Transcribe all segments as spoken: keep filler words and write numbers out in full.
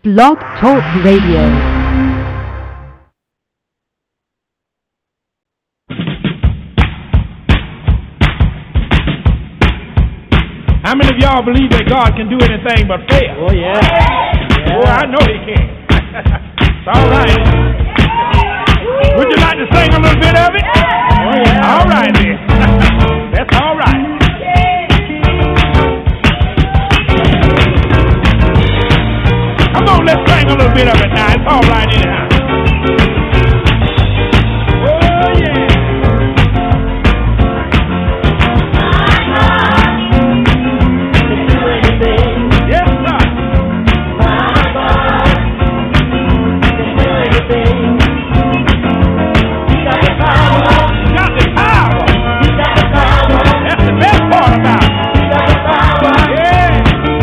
Blog Talk Radio. How many of y'all believe that God can do anything but fail? Oh, yeah. yeah. Oh, I know He can. It's all right. Would you like to sing a little bit of it? Oh, yeah. All right, then. That's all right. Come on, let's sing a little bit of it now. It's all right anyhow. Oh, yeah. Yes, sir. Got the power. That's the best part about it. Yeah.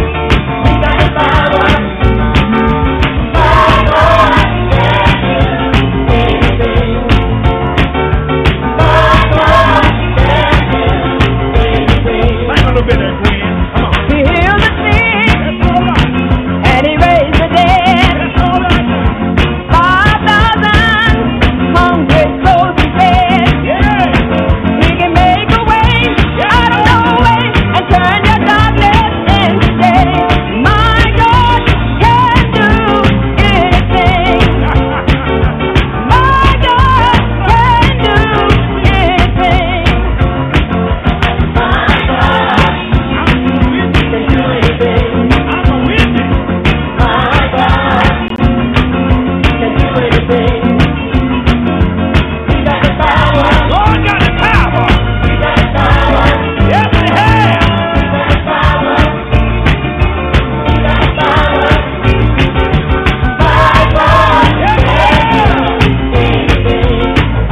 Sing a little bit of it, Gwen. Come on. He healed the sick That's all right. and he raised the dead. That's all right. Five thousand hungry souls he fed. Yeah. He can make a way out of no way and turn your darkness into day. My God can do anything. My God can do anything. My God can do anything. I'm a witness. My God can do anything. He got the power. God got the power. He got the power. Yes, He has. He got the power. He got the power. My God Yes, He has. can do anything.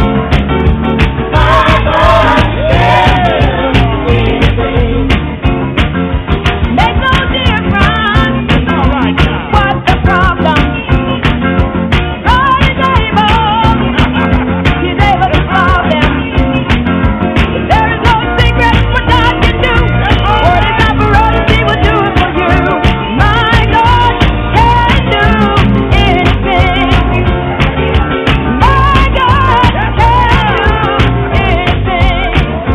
My God can do anything. Make no difference. It's all right now. What's the problem? God is able. He's able to solve them. There is no secret what God can do. What is not for us, He will do it for you. My God can do anything. My God can do anything.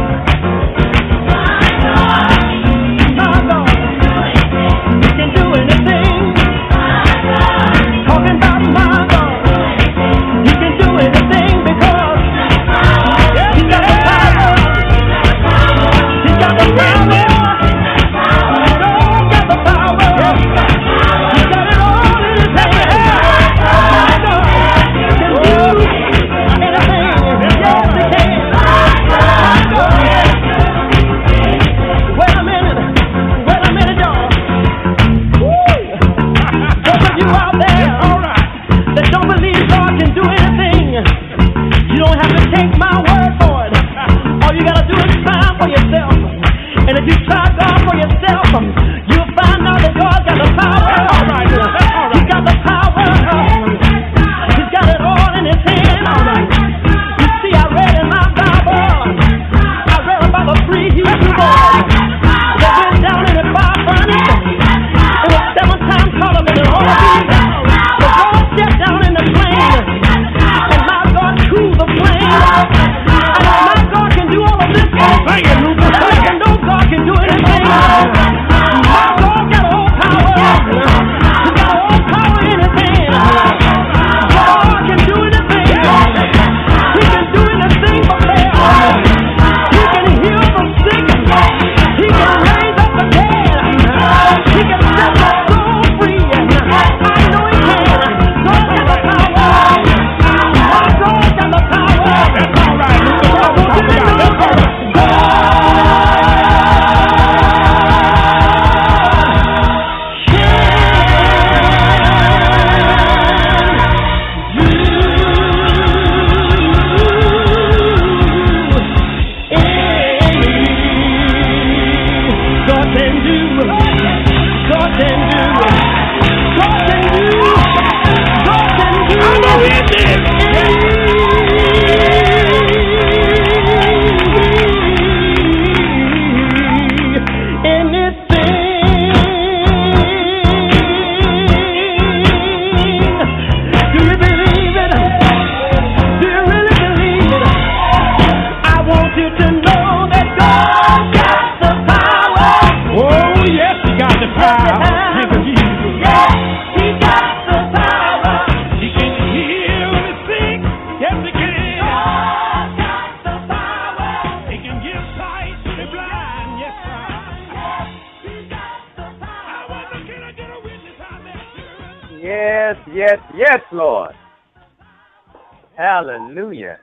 My God, my God, He can do anything. Talking about my God, He can do anything because He got the power. He got the power. God got the power. He got it all in His hand. My God can do anything. Yes, He can. My God. Wait a minute. Wait a minute, y'all. Woo! Those of you out there All right. that don't believe God can do anything, you don't have to take my word for it. All you gotta do is try for yourself. And if you try God for yourself, you'll find out that God got the power. All right. All right. He got the power. He's got it all in His hand. You see, I read in my Bible, I read about the three Hebrew boys that went down in the fire furnace. It was seven times hotter than all of these. Yes, yes, yes, Lord. Hallelujah.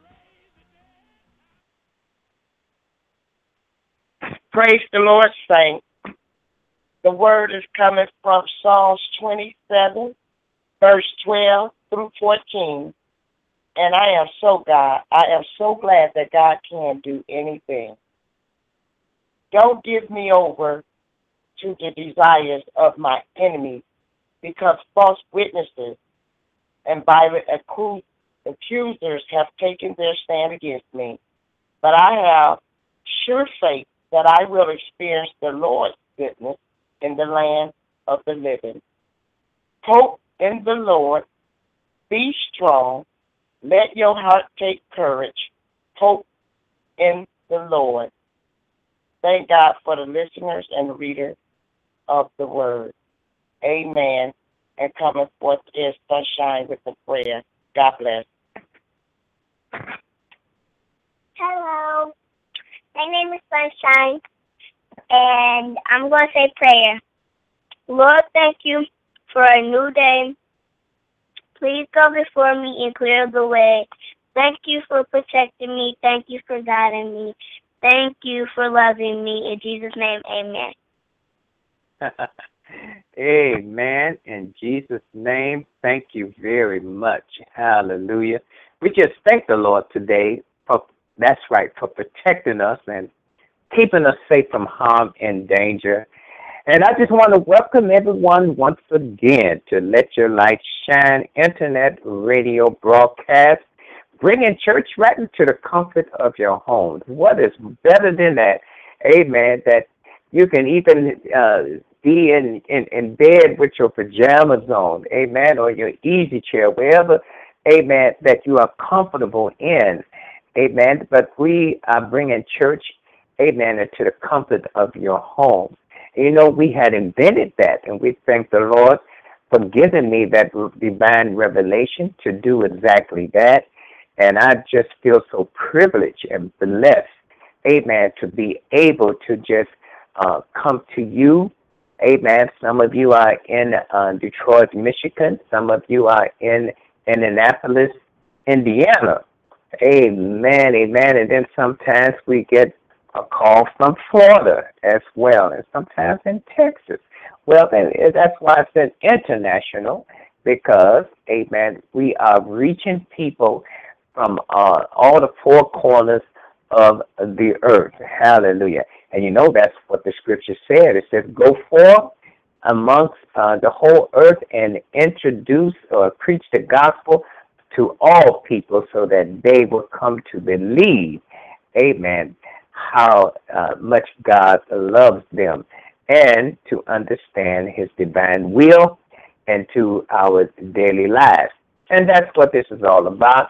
Praise the Lord, saints. The word is coming from Psalms twenty-seven, verse twelve through fourteen. And I am so God. I am so glad that God can do anything. Don't give me over to the desires of my enemies, because false witnesses and violent accu- accusers have taken their stand against me. But I have sure faith that I will experience the Lord's goodness in the land of the living. Hope in the Lord. Be strong. Let your heart take courage. Hope in the Lord. Thank God for the listeners and the readers of the word. Amen. And coming forth is sunshine with the prayer. God bless. Hello. My name is Sunshine, and I'm going to say prayer. Lord, thank you for a new day. Please go before me and clear the way. Thank you for protecting me. Thank you for guiding me. Thank you for loving me. In Jesus' name, amen. Amen. In Jesus' name, thank you very much. Hallelujah. We just thank the Lord today for, that's right, for protecting us and keeping us safe from harm and danger. And I just want to welcome everyone once again to Let Your Light Shine Internet Radio broadcast, bringing church right into the comfort of your home. What is better than that? Amen. That you can even uh, be in, in, in bed with your pajamas on, amen, or your easy chair, wherever, amen, that you are comfortable in, amen. But we are bringing church, amen, into the comfort of your home. You know, we had invented that, and we thank the Lord for giving me that divine revelation to do exactly that. And I just feel so privileged and blessed, amen, to be able to just uh, come to you, amen. Some of you are in uh, Detroit, Michigan. Some of you are in Indianapolis, Indiana. Amen, amen. And then sometimes we get a call from Florida as well, and sometimes in Texas. Well, then that's why I said international, because, amen, we are reaching people from uh, all the four corners of the earth. Hallelujah. And you know that's what the scripture said. It says, go forth amongst uh, the whole earth and introduce or preach the gospel to all people so that they will come to believe, amen, how uh, much God loves them, and to understand his divine will and to our daily lives. And that's what this is all about,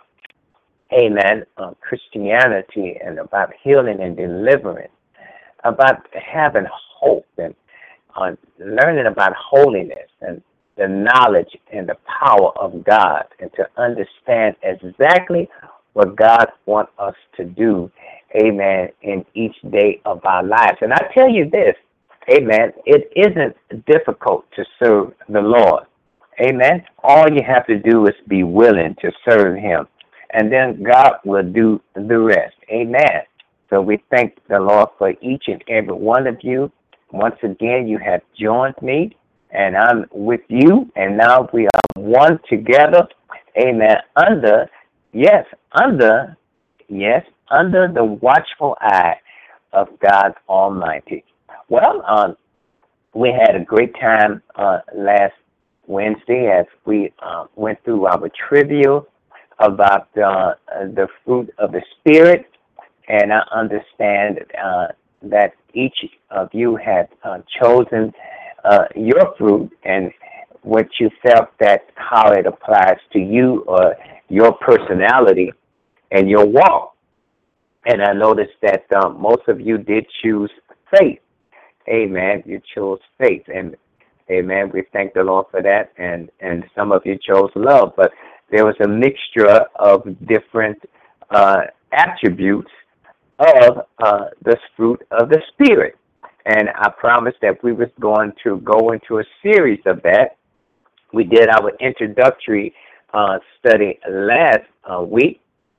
amen, uh, Christianity, and about healing and deliverance, about having hope and uh, learning about holiness and the knowledge and the power of God, and to understand exactly what God wants us to do, amen, in each day of our lives. And I tell you this, amen, it isn't difficult to serve the Lord, amen. All you have to do is be willing to serve him, and then God will do the rest, amen. So we thank the Lord for each and every one of you. Once again, you have joined me, and I'm with you, and now we are one together, amen, under, yes, under, yes, under the watchful eye of God Almighty. Well, um, we had a great time uh, last Wednesday as we uh, went through our trivia about uh, the fruit of the Spirit, and I understand uh, that each of you had uh, chosen uh, your fruit and what you felt that how it applies to you or your personality and your walk. And I noticed that um, most of you did choose faith. Amen. You chose faith. And amen. We thank the Lord for that. And, and some of you chose love. But there was a mixture of different uh, attributes of uh, the fruit of the Spirit. And I promised that we was going to go into a series of that we did our introductory uh, study last uh, week,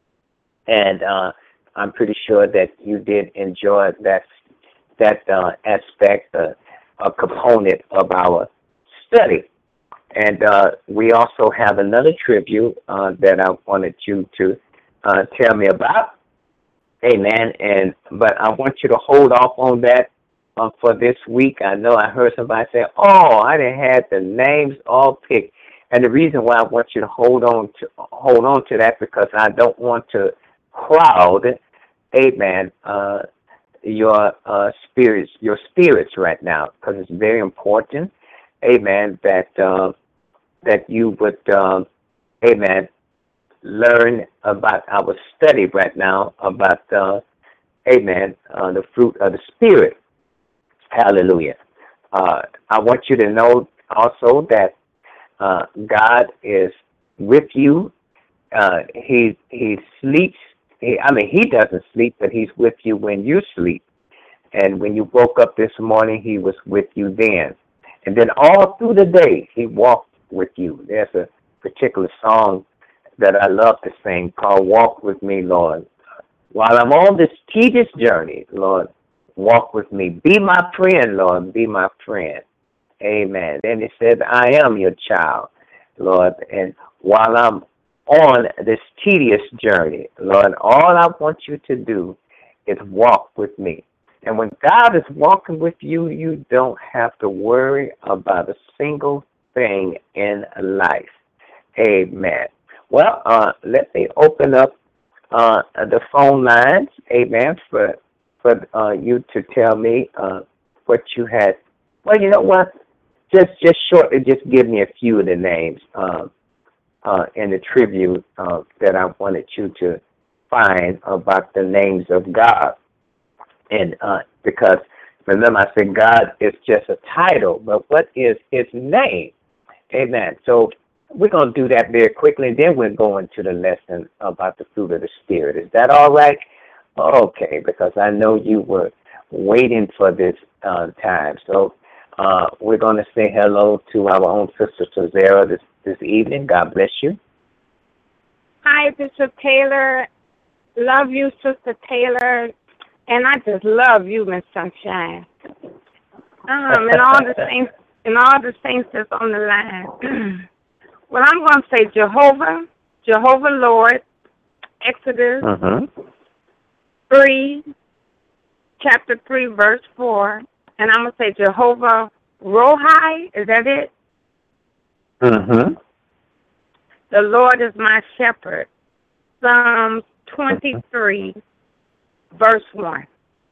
and uh, I'm pretty sure that you did enjoy that that uh, aspect, uh, a component of our study. And uh, we also have another tribute uh, that I wanted you to uh, tell me about. Amen. And but I want you to hold off on that uh, for this week. I know I heard somebody say, "Oh, I didn't have the names all picked." And the reason why I want you to hold on to hold on to that because I don't want to crowd, amen, uh, your uh, spirits, your spirits right now, because it's very important, amen, that uh, that you would, uh, amen, learn about our study right now about, uh, amen, uh, the fruit of the Spirit. Hallelujah. Uh, I want you to know also that uh, God is with you. Uh, he he sleeps. He, I mean, he doesn't sleep, but he's with you when you sleep. And when you woke up this morning, he was with you then. And then all through the day, he walked with you. There's a particular song that I love to sing called Walk With Me, Lord. While I'm on this tedious journey, Lord, walk with me. Be my friend, Lord. Be my friend. Amen. Then he said, I am your child, Lord. And while I'm on this tedious journey, Lord, all I want you to do is walk with me. And when God is walking with you, you don't have to worry about a single thing in life. Amen. Well, uh, let me open up uh, the phone lines, amen, for for uh, you to tell me uh, what you had. Well, you know what? Just just shortly, just give me a few of the names uh, uh, in the tribute uh, that I wanted you to find about the names of God. And uh, because, remember, I said God is just a title, but what is his name? Amen. So we're going to do that very quickly, and then we're going to the lesson about the fruit of the Spirit. Is that all right? Okay, because I know you were waiting for this uh, time. So uh, we're going to say hello to our own Sister Tazera this, this evening. God bless you. Hi, Bishop Taylor. Love you, Sister Taylor. And I just love you, Miss Sunshine. Um, and all the saints, and all the saints that's on the line. Well, I'm going to say Jehovah, Jehovah Lord, Exodus Uh-huh. three, chapter three, verse four. And I'm going to say Jehovah Rohi. Is that it? Uh-huh. The Lord is my shepherd. Psalms twenty-three. Verse one.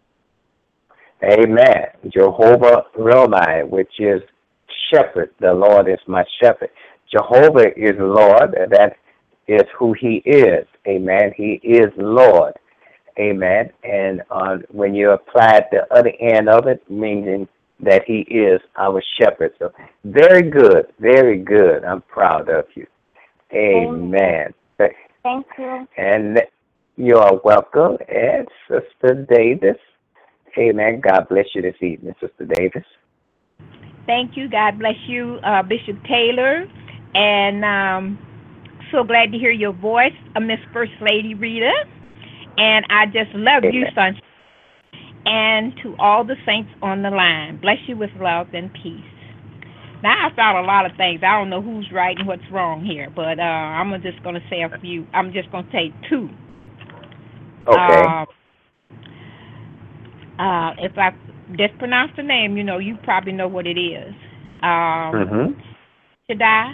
Amen. Jehovah Rohi, which is shepherd. The Lord is my shepherd. Jehovah is Lord. That is who he is. Amen. He is Lord. Amen. And uh, when you apply the other end of it, meaning that he is our shepherd. So very good. Very good. I'm proud of you. Amen. Thank you. And you are welcome. And Sister Davis. Amen. God bless you this evening, Sister Davis. Thank you. God bless you, uh, Bishop Taylor. And um, so glad to hear your voice, uh, Miss First Lady Rita. And I just love Amen. you, son. And to all the saints on the line, bless you with love and peace. Now, I found a lot of things. I don't know who's right and what's wrong here, but uh, I'm just going to say a few. I'm just going to say two. Okay. Uh, uh, if I mispronounce the name, you know, you probably know what it is. Um, Mm-hmm. Shaddai.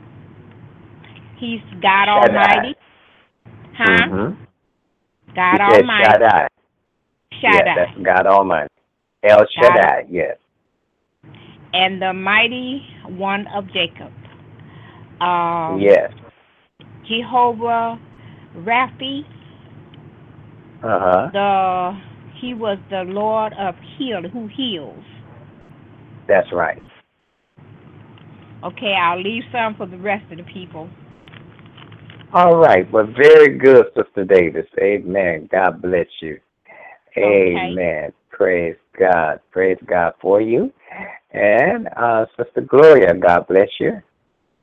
He's God Shaddai. Almighty. Huh? Mm-hmm. God He said Almighty. Shaddai. Shaddai. Yeah, that's God Almighty. El Shaddai, yes. And the mighty one of Jacob. Um, Yes. Jehovah Raphi. Uh-huh. The he was the Lord of heal who heals. That's right. Okay, I'll leave some for the rest of the people. All right. Well, very good, Sister Davis. Amen. God bless you. Okay. Amen. Praise God. Praise God for you. And uh, Sister Gloria, God bless you.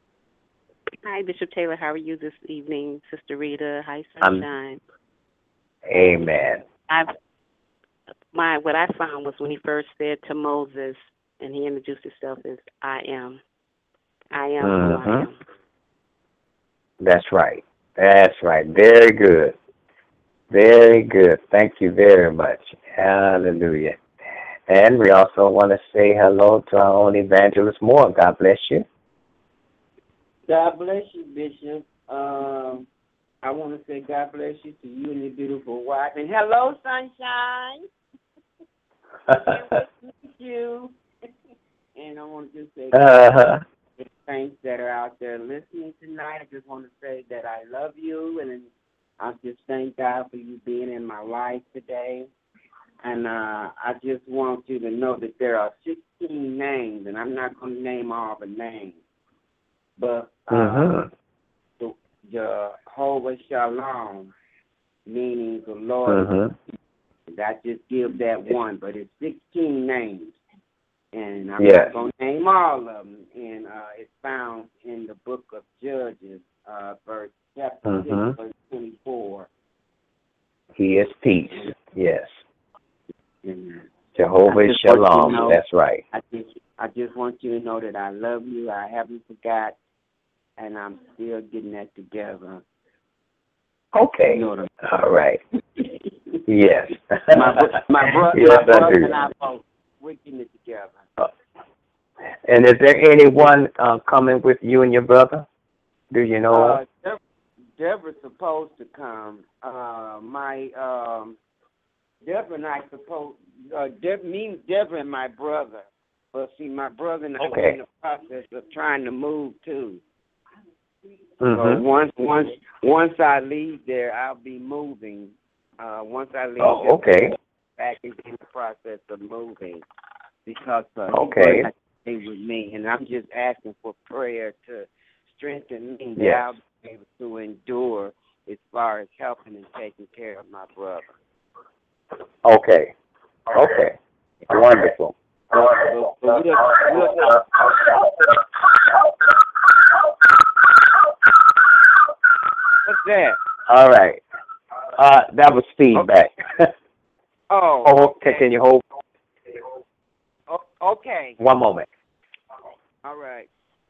Hi, Bishop Taylor. How are you this evening, Sister Rita? Hi, I'm- Sunshine. Amen. I've my what I found was when he first said to Moses, and he introduced himself as I am. I am who I Mhm. am. That's right. That's right. Very good. Very good. Thank you very much. Hallelujah. And we also want to say hello to our own Evangelist Moore. God bless you. God bless you, Bishop. Um, I want to say God bless you to you and your beautiful wife. And hello, Sunshine. Can't wait to meet you. And I want to just say uh-huh. the saints that are out there listening tonight, I just want to say that I love you, and I just thank God for you being in my life today. And uh, I just want you to know that there are sixteen names, and I'm not going to name all the names, but uh, Mhm. the Jehovah Shalom, meaning the Lord. Mhm. I just give that one, but it's sixteen names. And I'm Yes. not going to name all of them. And uh, it's found in the book of Judges, uh, verse chapter Mhm. six, verse twenty-four. He is peace. Yes. And Jehovah I just want you to Shalom. know- That's right. I just, I just want you to know that I love you. I haven't forgot, and I'm still getting that together. Okay. You know what I'm All right. Yes. my bro- my, bro- yes, my I brother do. and I both, we're getting it together. And is there anyone uh, coming with you and your brother? Do you know? Uh, Deb- Deborah's supposed to come. Uh, my um, Deborah and I supposed. Uh, Deb, me, Deborah, and my brother. But see, my brother and I Okay. are in the process of trying to move too. So Mhm. once once once I leave there, I'll be moving. Uh, once I leave Oh, there, okay. back into the process of moving because uh, Okay. he's going to stay with me, and I'm just asking for prayer to strengthen me that Yes. I'll be able to endure as far as helping and taking care of my brother. Okay. Okay. Wonderful. But, but we'll, we'll, what's that? All right. Uh, that was feedback. Oh, oh, okay. can you hold O- okay. one moment? All right.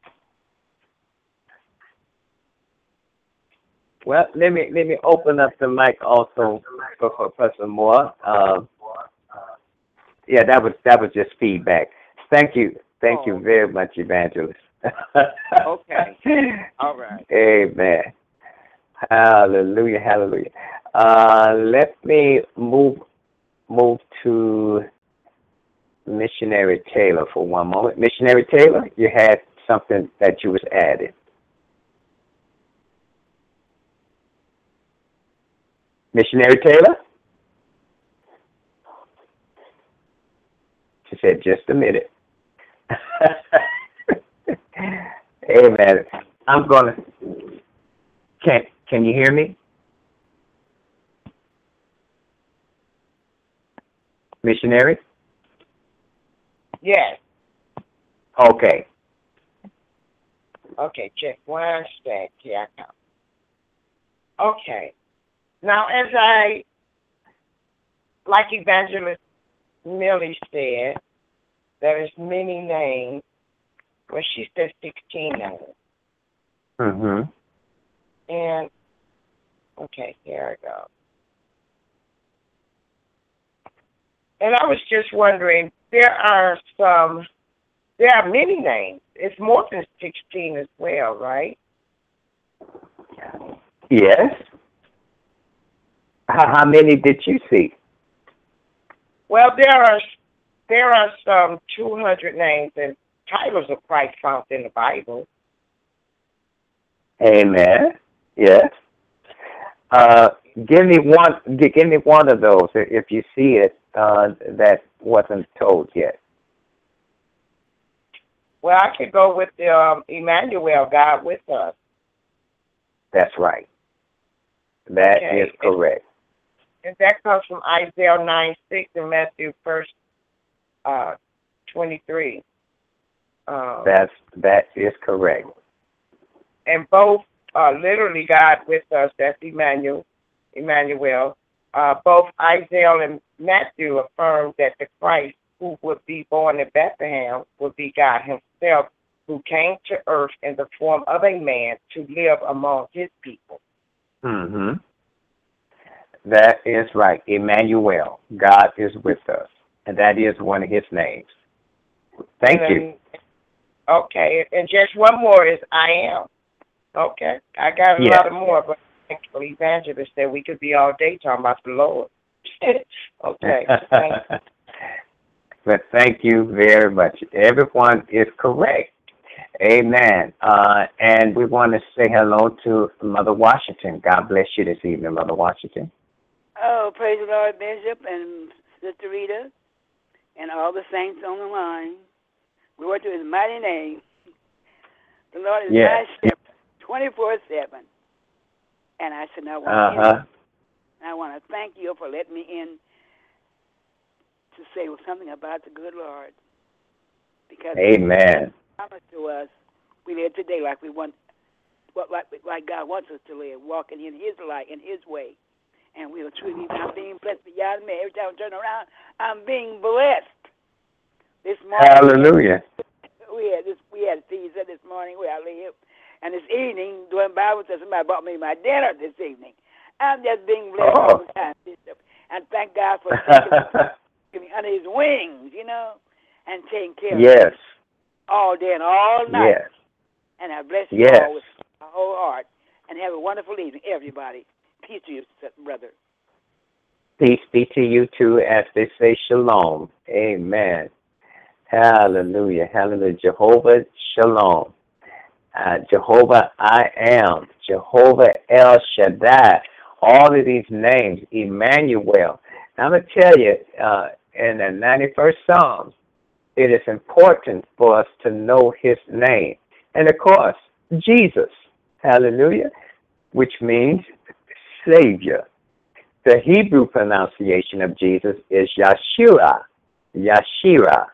Well, let me let me open up the mic also for, for Professor Moore. Um, yeah, that was that was just feedback. Thank you, thank Oh. you very much, Evangelist. Okay. All right. Amen. Hallelujah, hallelujah. Uh, let me move move to Missionary Taylor for one moment. Missionary Taylor, you had something that you was adding. Missionary Taylor? She said, just a minute. Amen. I'm going to, can, can you hear me? Missionary? Yes. Okay. Okay, check one sec. Here I come. Okay. Now, as I, like Evangelist Millie said, there is many names. Well, she said sixteen names. Mm-hmm. And, okay, here I go. And I was just wondering, there are some, there are many names. It's more than sixteen as well, right? Yes. How, how many did you see? Well, there are there are some two hundred names and titles of Christ found in the Bible. Amen. Yes. Uh, give me one. gi- Give me one of those i- if you see it uh, that wasn't told yet. Well, I could go with the um, Emmanuel, God with us. That's right. That Okay. is correct. And that comes from Isaiah nine six and Matthew first uh, twenty three. Um, That's that is correct. and both uh, literally God with us. That's Emmanuel. Emmanuel. Uh, both Isaiah and Matthew affirmed that the Christ who would be born in Bethlehem would be God himself, who came to earth in the form of a man to live among his people. Mm-hmm. That is right. Emmanuel. God is with us. And that is one of his names. Thank and, you. Okay. And just one more is I am. Okay. I got a Yeah. lot of more, but actually Evangelist said we could be all day talking about the Lord. Okay. Thank you. But thank you very much. Everyone is correct. Amen. Uh, and we want to say hello to Mother Washington. God bless you this evening, Mother Washington. Oh, praise the Lord, Bishop and Sister Rita, and all the saints on the line. We work to his mighty name. The Lord is Yes. my shepherd, twenty-four seven. And I said, I want, Uh-huh. I want to thank you for letting me in to say something about the good Lord. Because Amen. He promised to us, we live today like we want, like, like God wants us to live, walking in his light, in his way. And we'll truly, I'm being blessed beyond me. Every time I turn around, I'm being blessed. This morning, Hallelujah. we had this, we had pizza this morning where I live, and this evening doing Bible study, somebody brought me my dinner this evening. I'm just being blessed Oh. all the time, Bishop, and thank God for taking me under His wings, you know, and taking care Yes. of me all day and all night. Yes. And I bless you Yes. all with my whole heart, and have a wonderful evening, everybody. Peace to you, brother. Peace be to you too, as they say, shalom. Amen. Hallelujah. Hallelujah. Jehovah Shalom. Uh, Jehovah I am. Jehovah El Shaddai. All of these names. Emmanuel. Now, I'm going to tell you, uh, in the ninety-first Psalm, it is important for us to know his name. And of course, Jesus. Hallelujah. Which means Savior. The Hebrew pronunciation of Jesus is Yeshua. Yeshua.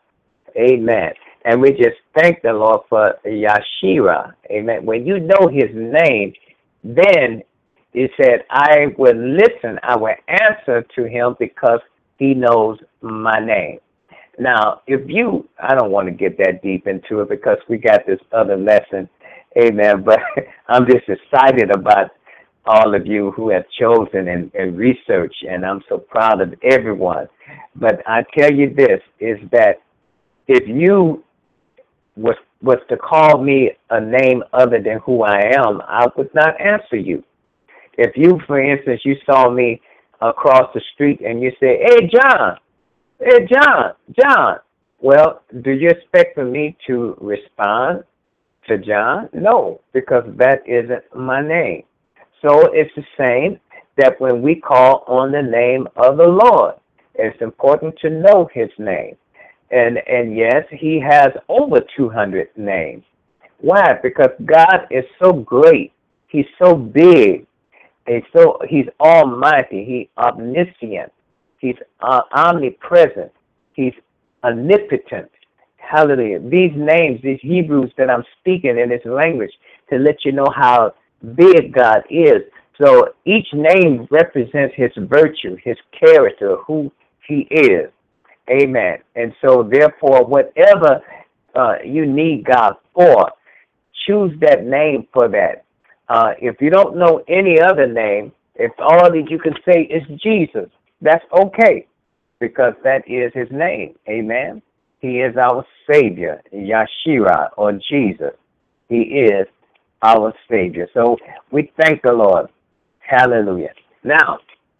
Amen. And we just thank the Lord for Yeshua. Amen. When you know his name, then he said, I will listen, I will answer to him because he knows my name. Now, if you, I don't want to get that deep into it because we got this other lesson. Amen. But I'm just excited about all of you who have chosen and, and research, and I'm so proud of everyone. But I tell you this, is that if you was, was to call me a name other than who I am, I would not answer you. If you, for instance, you saw me across the street and you say, hey, John, hey, John, John, well, do you expect for me to respond to John? No, because that isn't my name. So it's the same that when we call on the name of the Lord, it's important to know his name. And and yes, he has over two hundred names. Why? Because God is so great. He's so big. He's, so, he's almighty. He's omniscient. He's uh, omnipresent. He's omnipotent. Hallelujah. These names, these Hebrews that I'm speaking in this language to let you know how big God is. So each name represents his virtue, his character, who he is. Amen. And so therefore, whatever uh, you need God for, choose that name for that. Uh, if you don't know any other name, if all that you can say is Jesus, that's okay, because that is his name. Amen. He is our Savior, Yeshua, or Jesus. He is our Savior. So we thank the Lord. Hallelujah. Now,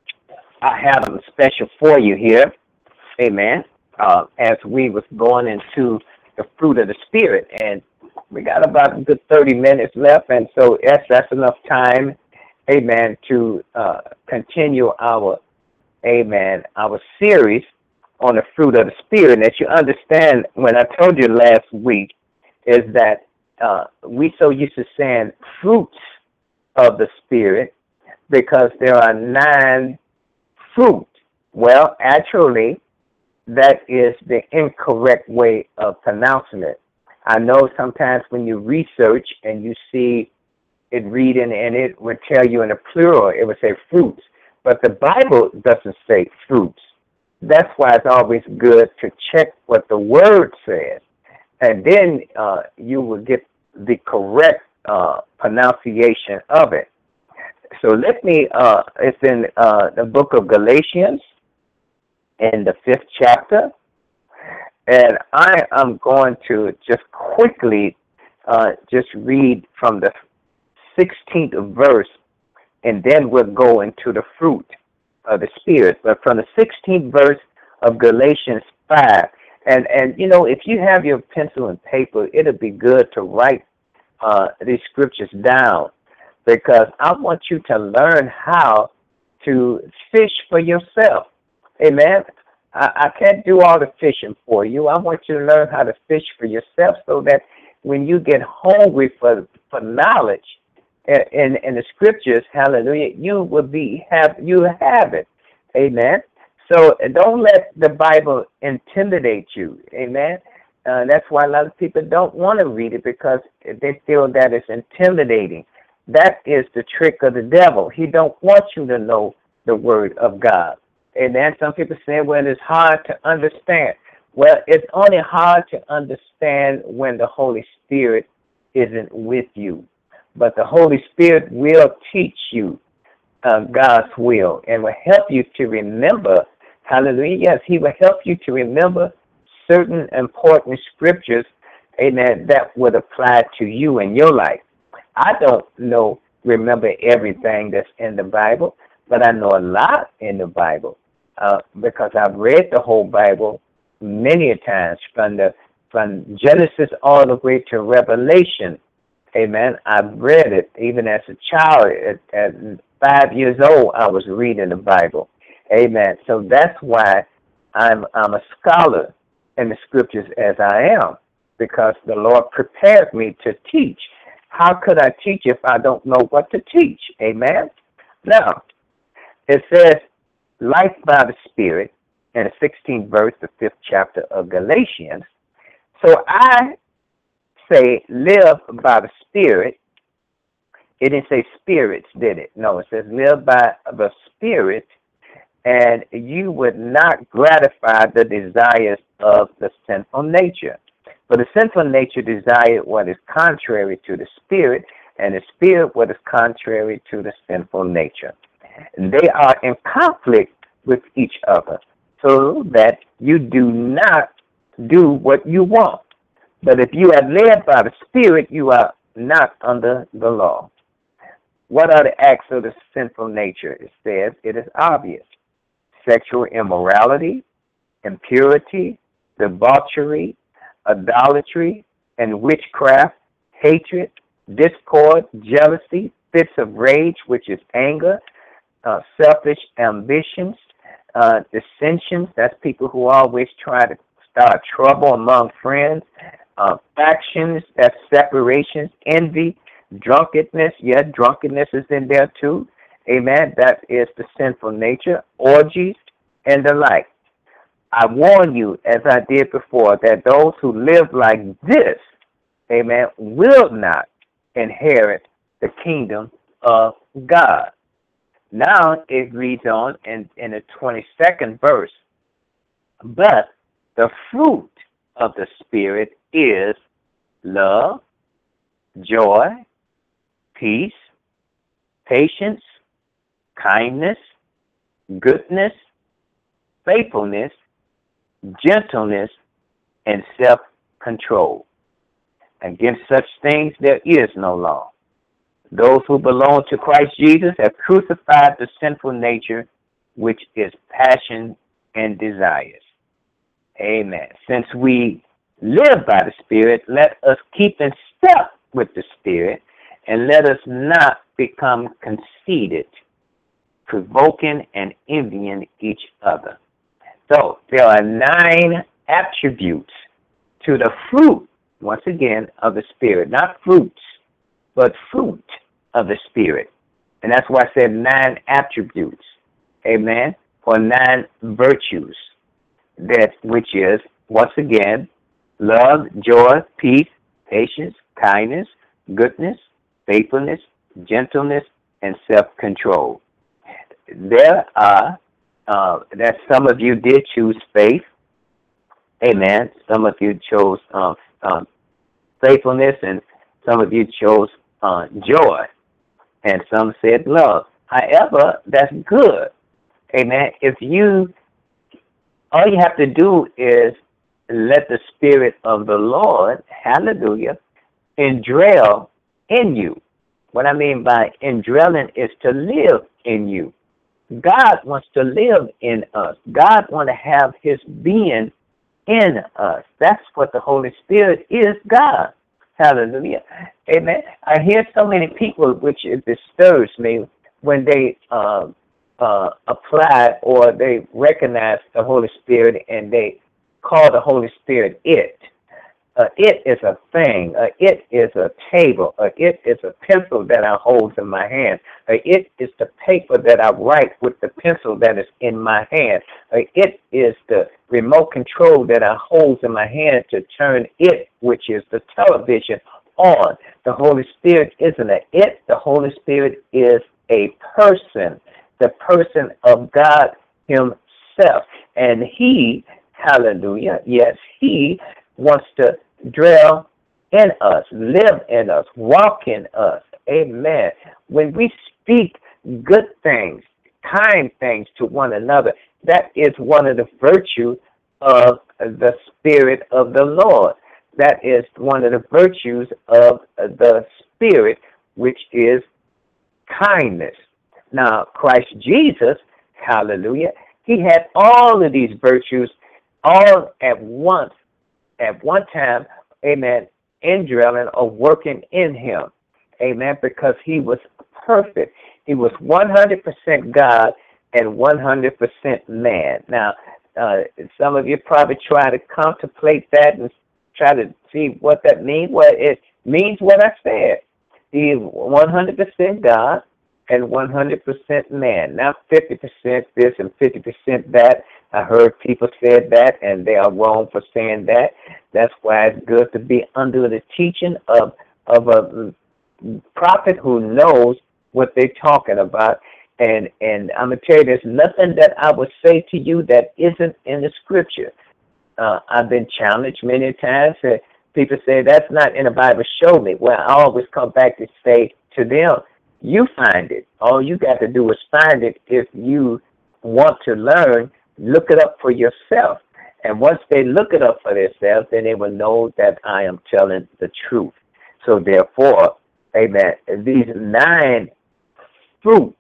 I have something special for you here. Amen. Uh, as we was going into the fruit of the Spirit, and we got about a good thirty minutes left, and so yes, that's enough time, amen, to uh, continue our, amen, our series on the fruit of the Spirit. And that you understand, when I told you last week, is that uh, we so used to saying fruits of the Spirit because there are nine fruit. Well, actually, that is the incorrect way of pronouncing it. I know sometimes when you research and you see it read in, and it would tell you in a plural, it would say fruits. But the Bible doesn't say fruits. That's why it's always good to check what the Word says. And then uh, you will get the correct uh, pronunciation of it. So let me, uh, it's in uh, the book of Galatians in the fifth chapter. And I am going to just quickly uh, just read from the sixteenth verse, and then we'll go into the fruit of the Spirit. But from the sixteenth verse of Galatians five, and, and you know, if you have your pencil and paper, it'll be good to write uh, these scriptures down, because I want you to learn how to fish for yourself. Amen. I, I can't do all the fishing for you. I want you to learn how to fish for yourself, so that when you get hungry for for knowledge in in the scriptures, hallelujah, you will be have you have it. Amen. So don't let the Bible intimidate you. Amen. Uh, that's why a lot of people don't want to read it, because they feel that it's intimidating. That is the trick of the devil. He don't want you to know the word of God. Amen. Some people say, well, it's hard to understand. Well, it's only hard to understand when the Holy Spirit isn't with you. But the Holy Spirit will teach you uh, God's will and will help you to remember. Hallelujah. Yes, he will help you to remember certain important scriptures, amen, that would apply to you in your life. I don't know, remember everything that's in the Bible, but I know a lot in the Bible uh, because I've read the whole Bible many a times, from the from Genesis all the way to Revelation. Amen. I've read it even as a child. At, at five years old, I was reading the Bible. Amen. So that's why I'm I'm a scholar in the scriptures as I am, because the Lord prepared me to teach. How could I teach if I don't know what to teach? Amen. Now, it says, life by the Spirit, in the sixteenth verse, the fifth chapter of Galatians. So I say live by the Spirit. It didn't say spirits, did it? No, it says live by the Spirit, and you would not gratify the desires of the sinful nature. For the sinful nature desired what is contrary to the Spirit, and the Spirit what is contrary to the sinful nature. And they are in conflict with each other, so that you do not do what you want. But if you are led by the Spirit, you are not under the law. What are the acts of the sinful nature? It says it is obvious. Sexual immorality, impurity, debauchery, idolatry, and witchcraft, hatred, discord, jealousy, fits of rage, which is anger, uh, selfish ambitions, uh, dissensions, that's people who always try to start trouble among friends, uh, factions, that's separations, envy, drunkenness, yeah, drunkenness is in there too, amen, that is the sinful nature, orgies, and the like. I warn you, as I did before, that those who live like this, amen, will not inherit the kingdom of God. Now it reads on in, in the twenty-second verse, but the fruit of the Spirit is love, joy, peace, patience, kindness, goodness, faithfulness, gentleness, and self-control. Against such things there is no law. Those who belong to Christ Jesus have crucified the sinful nature, which is passion and desires. Amen. Since we live by the Spirit, let us keep in step with the Spirit, and let us not become conceited, provoking and envying each other. So there are nine attributes to the fruit, once again, of the Spirit. Not fruits, but fruit of the Spirit. And that's why I said nine attributes, amen, or nine virtues, that which is, once again, love, joy, peace, patience, kindness, goodness, faithfulness, gentleness, and self-control. There are, uh, that some of you did choose faith. Amen. Some of you chose uh, uh, faithfulness, and some of you chose uh, joy, and some said love. However, that's good. Amen. If you, all you have to do is let the Spirit of the Lord, hallelujah, indwell in you. What I mean by indwelling is to live in you. God wants to live in us. God wants to have his being in us. That's what the Holy Spirit is, God. Hallelujah. Amen. I hear so many people, which it disturbs me, when they uh, uh, apply or they recognize the Holy Spirit and they call the Holy Spirit it. Uh, it is a thing. Uh, it is a table. Uh, it is a pencil that I hold in my hand. Uh, it is the paper that I write with the pencil that is in my hand. Uh, it is the remote control that I hold in my hand to turn it, which is the television, on. The Holy Spirit isn't a it. The Holy Spirit is a person, the person of God himself. And he, hallelujah, yes, he wants to dwell in us, live in us, walk in us. Amen. When we speak good things, kind things to one another, that is one of the virtues of the Spirit of the Lord. That is one of the virtues of the Spirit, which is kindness. Now, Christ Jesus, hallelujah, he had all of these virtues all at once, at one time, amen, indwelling or working in him, amen, because he was perfect. He was one hundred percent God and one hundred percent man. Now, uh, some of you probably try to contemplate that and try to see what that means. Well, it means what I said. He is one hundred percent God and one hundred percent man, not fifty percent this and fifty percent that. I heard people say that, and they are wrong for saying that. That's why it's good to be under the teaching of, of a prophet who knows what they're talking about. And, and I'm going to tell you, there's nothing that I would say to you that isn't in the Scripture. Uh, I've been challenged many times. Uh, people say, that's not in the Bible, show me. Well, I always come back to say to them, you find it. All you got to do is find it. If you want to learn, look it up for yourself. And once they look it up for themselves, then they will know that I am telling the truth. So therefore, amen, these nine fruits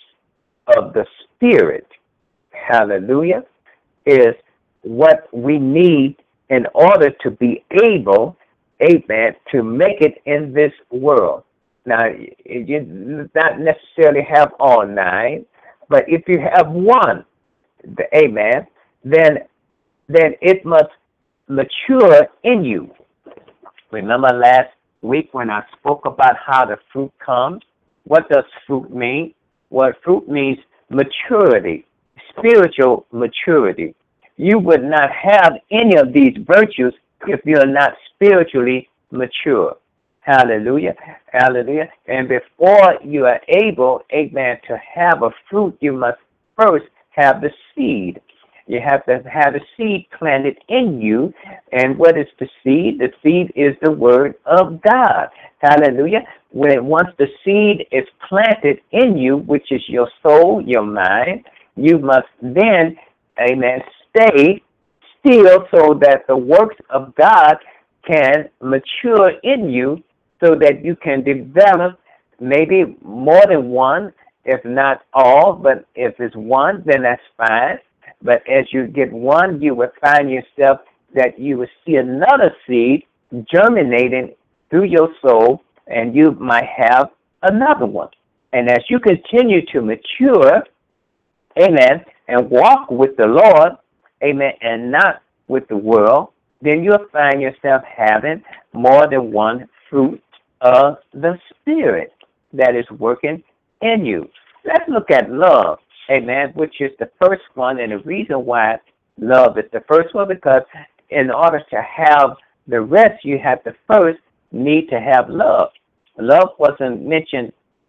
of the Spirit, hallelujah, is what we need in order to be able, amen, to make it in this world. Now, you not necessarily have all nine, but if you have one, the amen, then then it must mature in you. Remember last week when I spoke about how the fruit comes? What does fruit mean? Well, fruit means maturity, spiritual maturity. You would not have any of these virtues if you're not spiritually mature. Hallelujah. Hallelujah. And before you are able, amen, to have a fruit, you must first have the seed. You have to have the seed planted in you. And what is the seed? The seed is the word of God. Hallelujah. When once the seed is planted in you, which is your soul, your mind, you must then, amen, stay still so that the works of God can mature in you so that you can develop maybe more than one, if not all, but if it's one, then that's fine. But as you get one, you will find yourself that you will see another seed germinating through your soul, and you might have another one. And as you continue to mature, amen, and walk with the Lord, amen, and not with the world, then you'll find yourself having more than one fruit of the Spirit that is working in you. Let's look at love, amen, which is the first one. And the reason why love is the first one, because in order to have the rest, you have to first need to have love. Love wasn't mentioned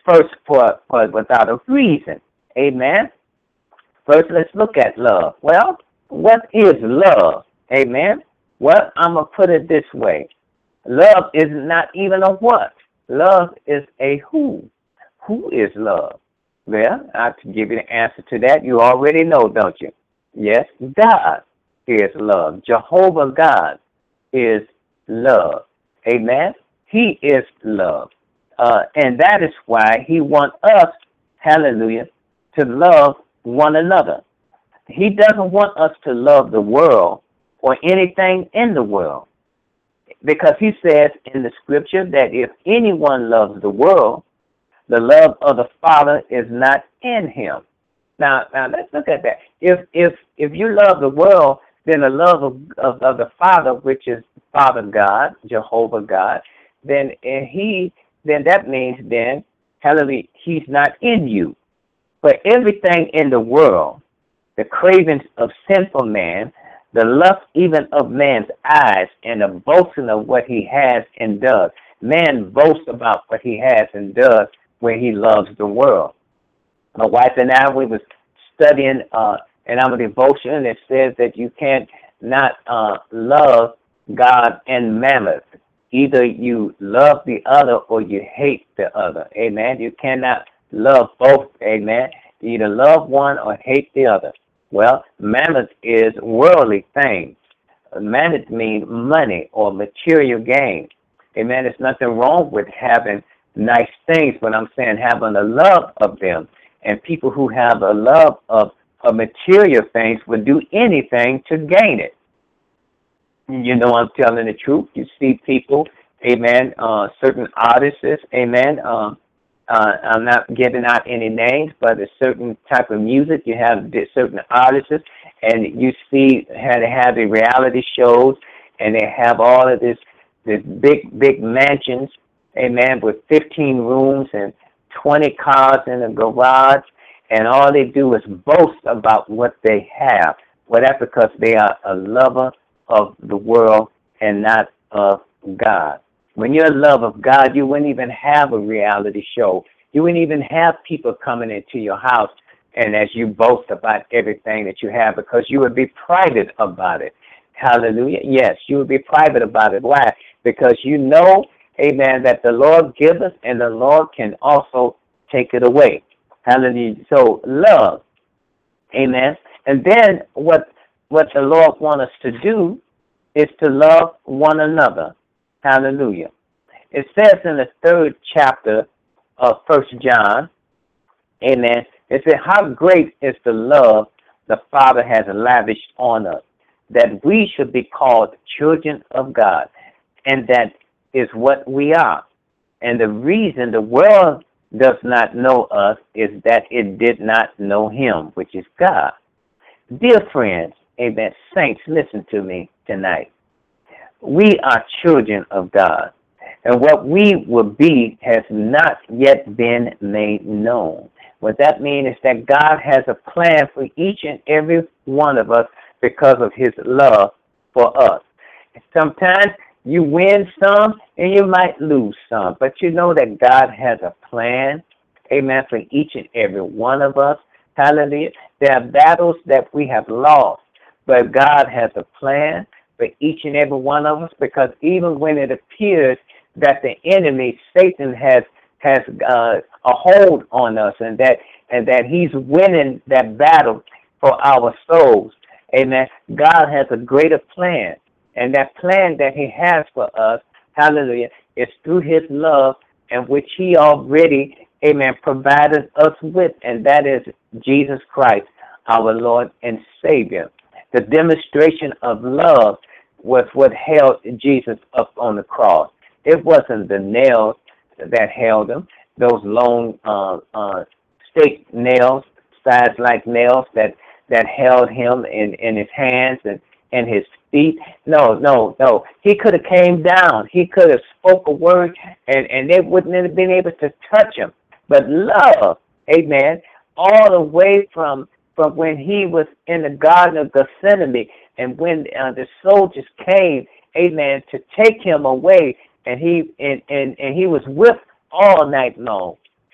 first for, for without a reason. Amen. First, let's look at love. Well, what is love? Amen. Well, I'm going to put it this way. Love is not even a what. Love is a who. Who is love? Well, I have to give you the answer to that. You already know, don't you? Yes, God is love. Jehovah God is love. Amen. He is love. Uh, and that is why he wants us, hallelujah, to love one another. He doesn't want us to love the world or anything in the world. Because he says in the scripture that if anyone loves the world, the love of the Father is not in him. Now, now let's look at that. If if if you love the world, then the love of, of, of the Father, which is Father God, Jehovah God, then and he then that means then, hallelujah, he's not in you. But everything in the world, the cravings of sinful man, the lust even of man's eyes, and the boasting of what he has and does. Man boasts about what he has and does when he loves the world. My wife and I, we was studying uh, in our devotion, and it says that you can't not uh, love God and mammon. Either you love the other or you hate the other. Amen. You cannot love both. Amen. You either love one or hate the other. Well, mammon is worldly things. Mammon means money or material gain. Amen. There's nothing wrong with having nice things, but I'm saying having a love of them. And people who have a love of, of material things would do anything to gain it. You know, I'm telling the truth. You see people, amen, uh, certain artists, amen. Um, uh, I'm not giving out any names, but a certain type of music. You have certain artists, and you see how they have the reality shows, and they have all of this, this big, big mansions, amen, with fifteen rooms and twenty cars in a garage, and all they do is boast about what they have. Well, that's because they are a lover of the world and not of God. When you're a lover of God, you wouldn't even have a reality show. You wouldn't even have people coming into your house and as you boast about everything that you have, because you would be private about it. Hallelujah. Yes, you would be private about it. Why? Because you know, amen, that the Lord gives us and the Lord can also take it away. Hallelujah. So love. Amen. And then what what the Lord wants us to do is to love one another. Hallelujah. It says in the third chapter of First John, amen, it says, how great is the love the Father has lavished on us, that we should be called children of God. And that is what we are. And the reason the world does not know us is that it did not know him, which is God. Dear friends, amen, saints, listen to me tonight. We are children of God, and what we will be has not yet been made known. What that means is that God has a plan for each and every one of us because of his love for us. Sometimes you win some and you might lose some, but you know that God has a plan, amen, for each and every one of us. Hallelujah. There are battles that we have lost, but God has a plan for each and every one of us, because even when it appears that the enemy, Satan, has has uh, a hold on us, and that and that he's winning that battle for our souls, amen, God has a greater plan. And that plan that he has for us, hallelujah, is through his love, and which he already, amen, provided us with, and that is Jesus Christ, our Lord and Savior. The demonstration of love was what held Jesus up on the cross. It wasn't the nails that held him, those long uh, uh, stake nails, size-like nails that, that held him in, in his hands and, and his feet. No, no, no. He could have came down. He could have spoke a word, and, and they wouldn't have been able to touch him. But love, amen, all the way from from when he was in the Garden of Gethsemane, and when uh, the soldiers came, amen, to take him away, and he and, and, and he was whipped all night long,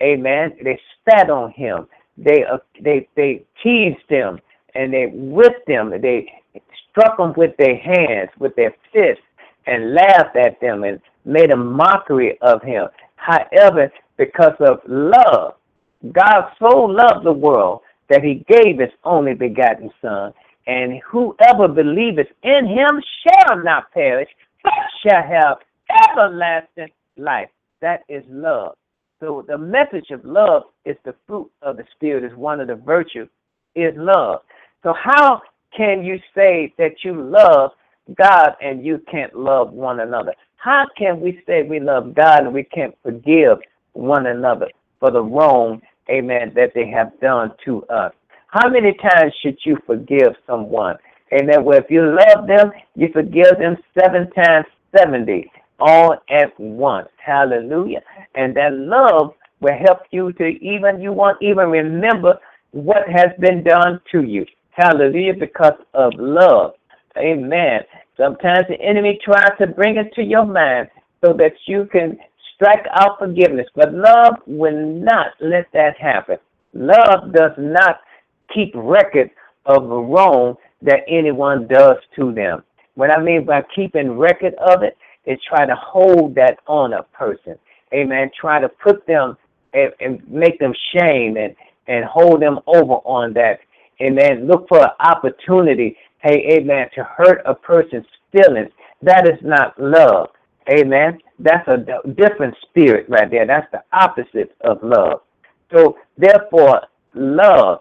Amen. They spat on him. They uh, they they teased him and they whipped him. They struck him with their hands, with their fists, and laughed at them and made a mockery of him. However, because of love, God so loved the world that he gave his only begotten Son, and whoever believeth in him shall not perish, but shall have everlasting life. That is love. So the message of love is the fruit of the Spirit, is one of the virtues, is love. So how can you say that you love God and you can't love one another? How can we say we love God and we can't forgive one another for the wrong, amen, that they have done to us? How many times should you forgive someone? Amen. Well, if you love them, you forgive them seven times seventy, all at once. Hallelujah. And that love will help you to even, you won't even remember what has been done to you. Hallelujah, because of love. Amen. Sometimes the enemy tries to bring it to your mind so that you can strike out forgiveness. But love will not let that happen. Love does not keep record of the wrong that anyone does to them. What I mean by keeping record of it is try to hold that on a person. Amen. Try to put them and, and make them shame and, and hold them over on that. Amen. Look for an opportunity, hey, amen, to hurt a person's feelings. That is not love. Amen. That's a different spirit right there. That's the opposite of love. So, therefore, love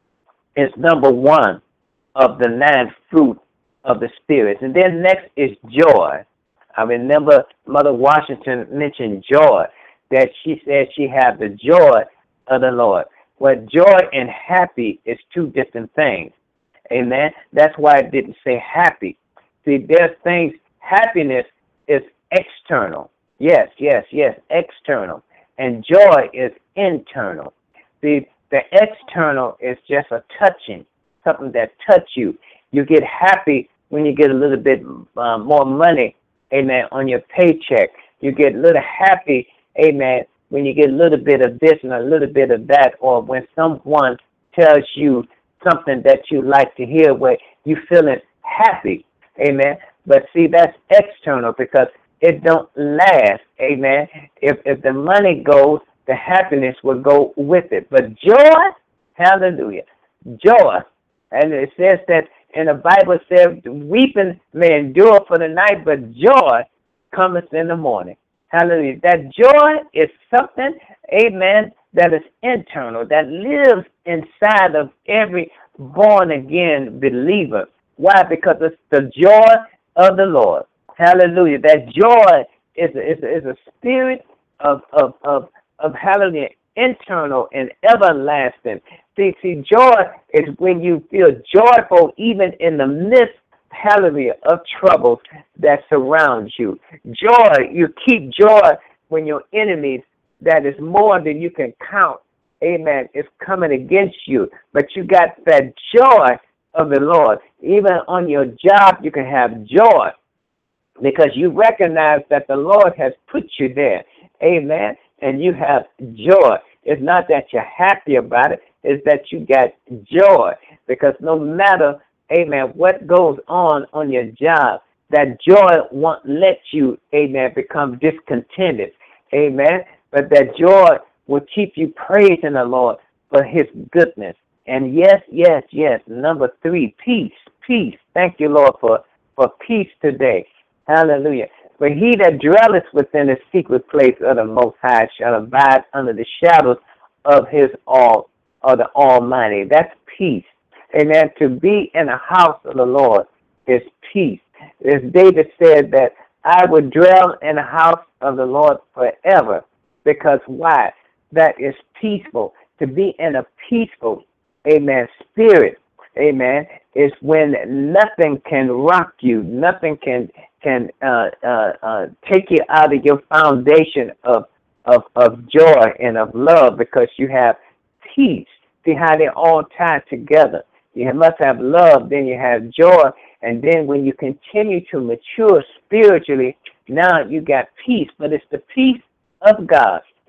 is number one of the nine fruit of the Spirit. And then next is joy. I remember Mother Washington mentioned joy, that she said she had the joy of the Lord. Well, joy and happy is two different things. Amen. That's why I didn't say happy. See, there's things, happiness is external. Yes, yes, yes, external. And joy is internal. See, the external is just a touching, something that touch you. You get happy when you get a little bit uh, more money, amen, on your paycheck. You get a little happy, amen, when you get a little bit of this and a little bit of that, or when someone tells you something that you like to hear where you feeling happy, amen. But see, that's external because it don't last, amen. If if the money goes, the happiness will go with it. But joy, hallelujah, joy. And it says that in the Bible, it says, weeping may endure for the night, but joy cometh in the morning. Hallelujah. That joy is something, amen, that is internal, that lives inside of every born-again believer. Why? Because it's the joy of the Lord. Hallelujah. That joy is a, is a, is a spirit of, of, of, of, hallelujah, internal and everlasting. See, see, joy is when you feel joyful even in the midst, hallelujah, of troubles that surround you. Joy, you keep joy when your enemies, that is more than you can count, amen, is coming against you. But you got that joy of the Lord. Even on your job, you can have joy because you recognize that the Lord has put you there, amen, and you have joy. It's not that you're happy about it, it's that you got joy because no matter, amen, what goes on on your job, that joy won't let you, amen, become discontented, amen, but that joy will keep you praising the Lord for his goodness. And yes, yes, yes, number three, peace, peace. Thank you, Lord, for, for peace today. Hallelujah. For he that dwelleth within the secret place of the Most High shall abide under the shadows of his all, of the Almighty. That's peace. Amen. To be in the house of the Lord is peace. As David said that I would dwell in the house of the Lord forever. Because why? That is peaceful. To be in a peaceful, amen, spirit, amen, is when nothing can rock you, nothing can can uh, uh, uh, take you out of your foundation of, of of joy and of love because you have peace. See how they all tie together. You must have love, then you have joy, and then when you continue to mature spiritually, now you got peace. But it's the peace of God.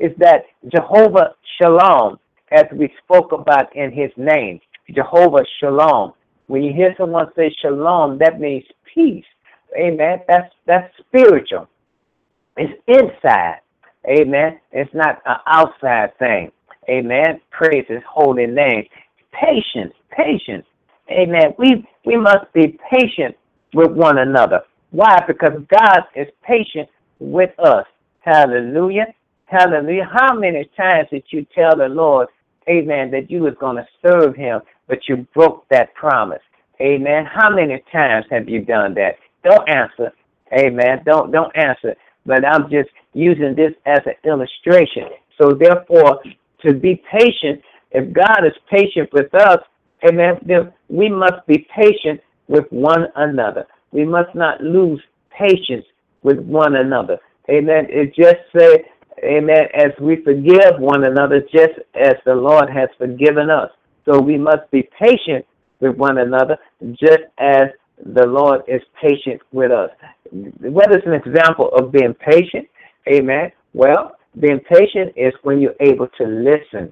is that Jehovah Shalom, as we spoke about in his name, Jehovah Shalom. When you hear someone say Shalom, that means peace. Amen. That's that's spiritual. It's inside. Amen. It's not an outside thing. Amen. Praise his holy name. Patience. Patience. Amen. We we must be patient with one another. Why? Because God is patient with us. Hallelujah. Hallelujah. How many times did you tell the Lord, amen, that you was going to serve him, but you broke that promise? Amen. How many times have you done that? Don't answer. Amen. Don't don't answer. But I'm just using this as an illustration. So therefore, to be patient, if God is patient with us, amen, then we must be patient with one another. We must not lose patience with one another. Amen. It just say, amen, as we forgive one another, just as the Lord has forgiven us. So we must be patient with one another, just as the Lord is patient with us. What is an example of being patient? Amen. Well, being patient is when you're able to listen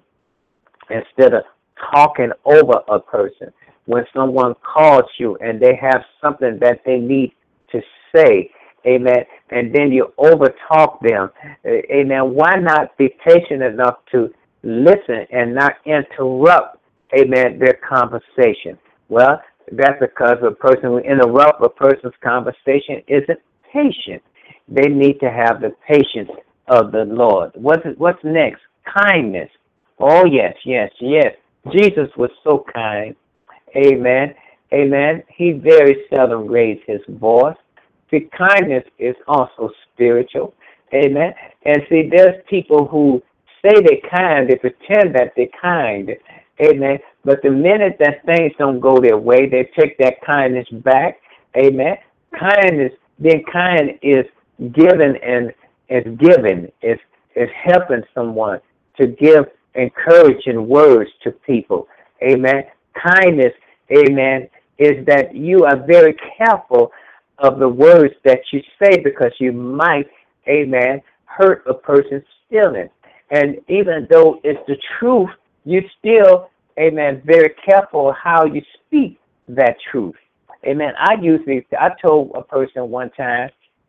instead of talking over a person. When someone calls you and they have something that they need to say, amen, and then you overtalk them, amen, why not be patient enough to listen and not interrupt, amen, their conversation? Well, that's because a person who interrupts a person's conversation isn't patient. They need to have the patience of the Lord. What's, what's next? Kindness. Oh, yes, yes, yes. Jesus was so kind. Amen. Amen. He very seldom raised his voice. See, kindness is also spiritual. Amen. And see, there's people who say they're kind, they pretend that they're kind. Amen. But the minute that things don't go their way, they take that kindness back. Amen. Kindness, being kind is given and is given. It's, it's helping someone to give encouraging words to people. Amen. Kindness, amen, is that you are very careful of the words that you say because you might, amen, hurt a person's feelings. And even though it's the truth, you still, amen, very careful how you speak that truth. Amen. I usually, I told a person one time,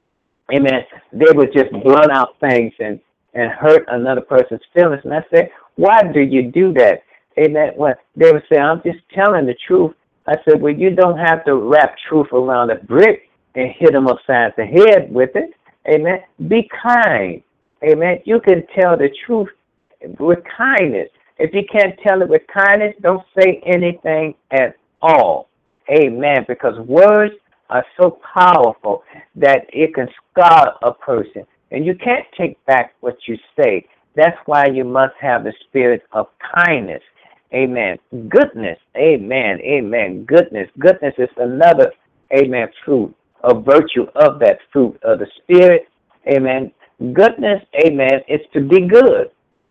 amen, they would just blunt out things and, and hurt another person's feelings. And I said, why do you do that? Amen. Well, they would say, I'm just telling the truth. I said, well, you don't have to wrap truth around a brick and hit them upside the head with it. Amen. Be kind. Amen. You can tell the truth with kindness. If you can't tell it with kindness, don't say anything at all. Amen. Because words are so powerful that it can scar a person. And you can't take back what you say. That's why you must have the spirit of kindness. Amen. Goodness. Amen. Amen. Goodness. Goodness is another, amen, fruit, a virtue of that fruit of the Spirit. Amen. Goodness, amen, is to be good.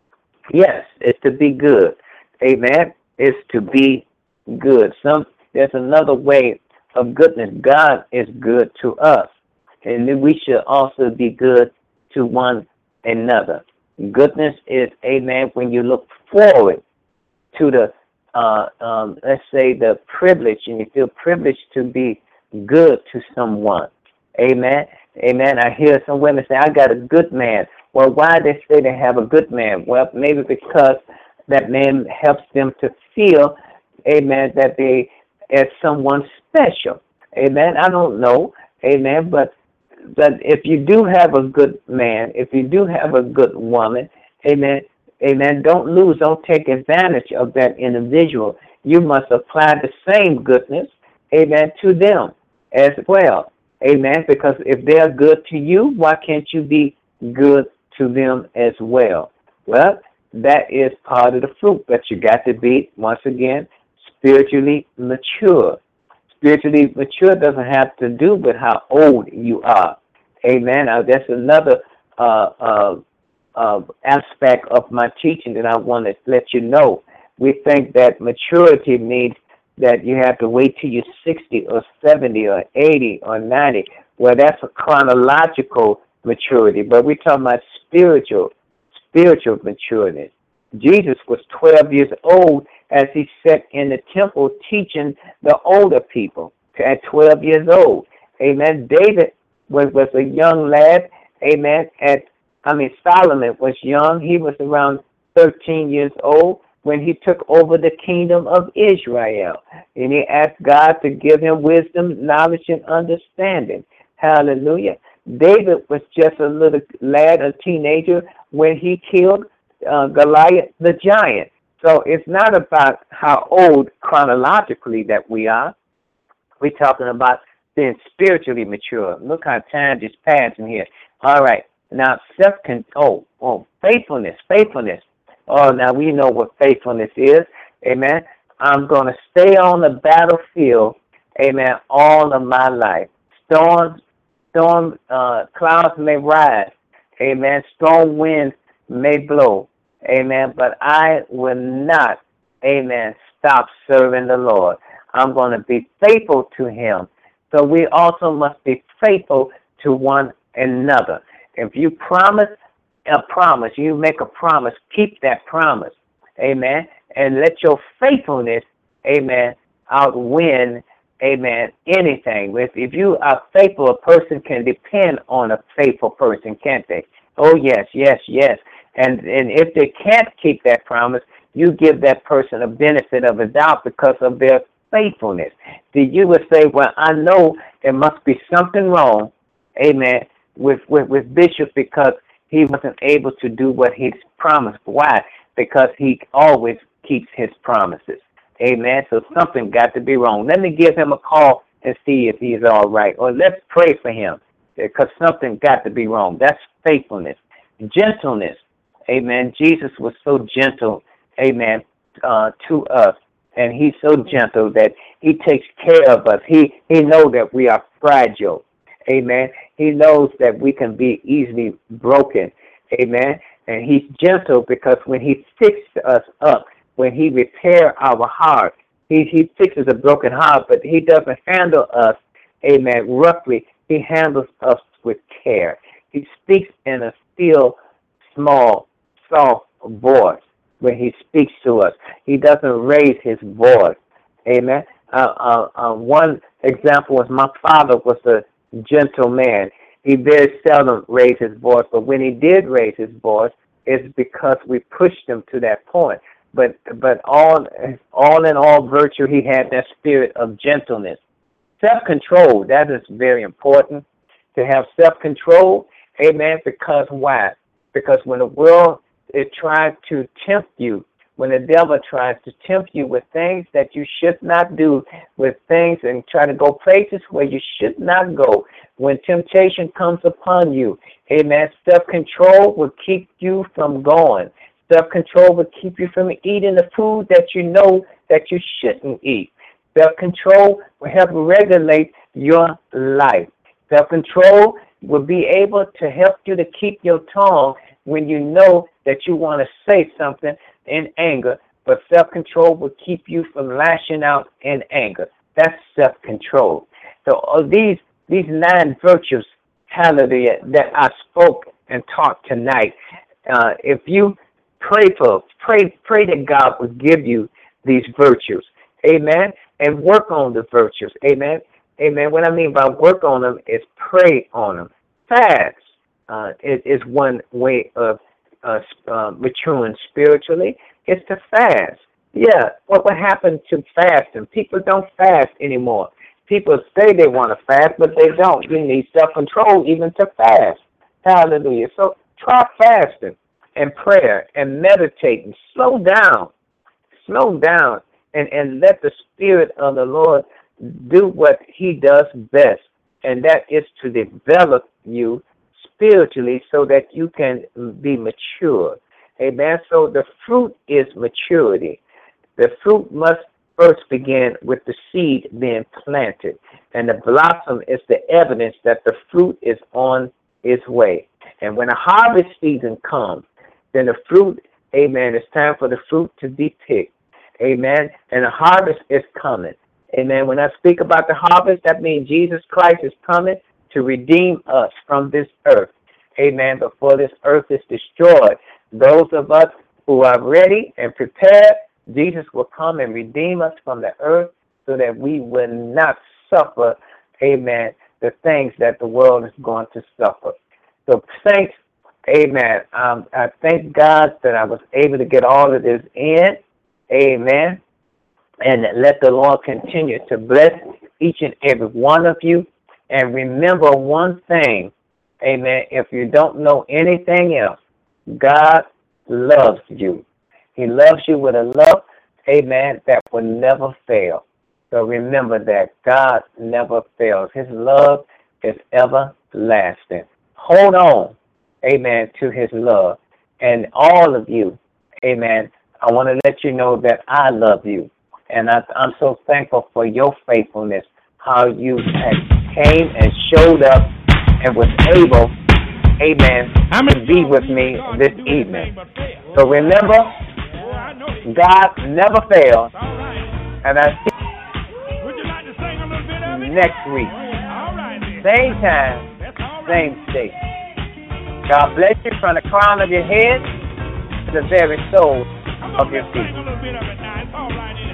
Yes, it's to be good. Amen. It's to be good. Some there's another way of goodness. God is good to us. And then we should also be good to one another. Goodness is, amen, when you look forward to the, uh, um, let's say, the privilege, and you feel privileged to be good to someone. Amen. Amen. I hear some women say, I got a good man. Well, why they say they have a good man? Well, maybe because that man helps them to feel, amen, that they are someone special. Amen. I don't know. Amen. But but if you do have a good man, if you do have a good woman, amen, amen, don't lose, don't take advantage of that individual. You must apply the same goodness, amen, to them as well. Amen. Because if they're good to you, why can't you be good to them as well? Well, that is part of the fruit, but you got to be, once again, spiritually mature. Spiritually mature doesn't have to do with how old you are. Amen. Now, that's another uh, uh, uh, aspect of my teaching that I want to let you know. We think that maturity means that you have to wait till you're sixty or seventy or eighty or ninety. Well, that's a chronological maturity, but we're talking about spiritual spiritual maturity. Jesus was twelve years old as he sat in the temple teaching the older people at twelve years old. Amen. David was, was a young lad. Amen. At I mean, Solomon was young. He was around thirteen years old when he took over the kingdom of Israel. And he asked God to give him wisdom, knowledge, and understanding. Hallelujah. David was just a little lad, a teenager, when he killed uh, Goliath the giant. So it's not about how old chronologically that we are. We're talking about being spiritually mature. Look how time just passing here. All right. Now, self-control, oh, oh, faithfulness, faithfulness. Oh, now we know what faithfulness is. Amen. I'm going to stay on the battlefield, amen, all of my life. Storms, storm, uh, clouds may rise. Amen. Strong winds may blow. Amen. But I will not, amen, stop serving the Lord. I'm going to be faithful to him. So we also must be faithful to one another. If you promise a promise, you make a promise, keep that promise. Amen. And let your faithfulness, amen, outwin, amen, anything. If, if you are faithful, a person can depend on a faithful person, can't they? Oh, yes, yes, yes. And, and if they can't keep that promise, you give that person a benefit of a doubt because of their faithfulness. Then you would say, well, I know there must be something wrong, amen, with, with, with Bishop because he wasn't able to do what he's promised. Why? Because he always keeps his promises. Amen. So something got to be wrong. Let me give him a call and see if he's all right. Or let's pray for him because something got to be wrong. That's faithfulness. Gentleness. Amen. Jesus was so gentle, amen, uh, to us. And he's so gentle that he takes care of us. He, he knows that we are fragile. Amen. He knows that we can be easily broken. Amen. And he's gentle because when he fixes us up, when he repairs our heart, he, he fixes a broken heart, but he doesn't handle us, amen, roughly. He handles us with care. He speaks in a still, small, soft voice when he speaks to us. He doesn't raise his voice. Amen. Uh, uh, uh, one example was my father was a gentle man. He very seldom raised his voice, but when he did raise his voice, it's because we pushed him to that point. But but all all in all virtue, he had that spirit of gentleness. Self-control, that is very important, to have self-control, amen, because why? Because when the world, it tries to tempt you, when the devil tries to tempt you with things that you should not do, with things and try to go places where you should not go, when temptation comes upon you, amen, self-control will keep you from going. Self-control will keep you from eating the food that you know that you shouldn't eat. Self-control will help regulate your life. Self-control will be able to help you to keep your tongue when you know that you want to say something in anger, but self-control will keep you from lashing out in anger. That's self-control. So uh, these these nine virtues, hallelujah, that I spoke and taught tonight, uh, if you pray for, pray, pray that God will give you these virtues, amen, and work on the virtues, amen, amen. What I mean by work on them is pray on them. Fast uh, is, is one way of uh, uh, maturing spiritually. It's to fast. Yeah, what what happened to fasting? People don't fast anymore. People say they want to fast, but they don't. You need self-control even to fast. Hallelujah. So try fasting and prayer and meditating. Slow down. Slow down and, and let the Spirit of the Lord do what he does best, and that is to develop you spiritually so that you can be mature. Amen. So the fruit is maturity. The fruit must first begin with the seed being planted, and the blossom is the evidence that the fruit is on its way. And when a harvest season comes, then the fruit, amen, it's time for the fruit to be picked. Amen. And the harvest is coming. Amen. When I speak about the harvest, that means Jesus Christ is coming to redeem us from this earth. Amen. Before this earth is destroyed. those of us who are ready and prepared, Jesus will come and redeem us from the earth so that we will not suffer, amen, the things that the world is going to suffer. So, saints, amen, um, I thank God that I was able to get all of this in, amen, and let the Lord continue to bless each and every one of you. And remember one thing, amen, if you don't know anything else, God loves you. He loves you with a love, amen, that will never fail. So remember that God never fails. His love is everlasting. Hold on, amen, to his love. And all of you, amen, I want to let you know that I love you. And I, I'm so thankful for your faithfulness, how you came and showed up and was able, amen, to be with me this evening. So remember, God never fails. And I see you next week. Same time, same station. God bless you from the crown of your head to the very soul of your feet.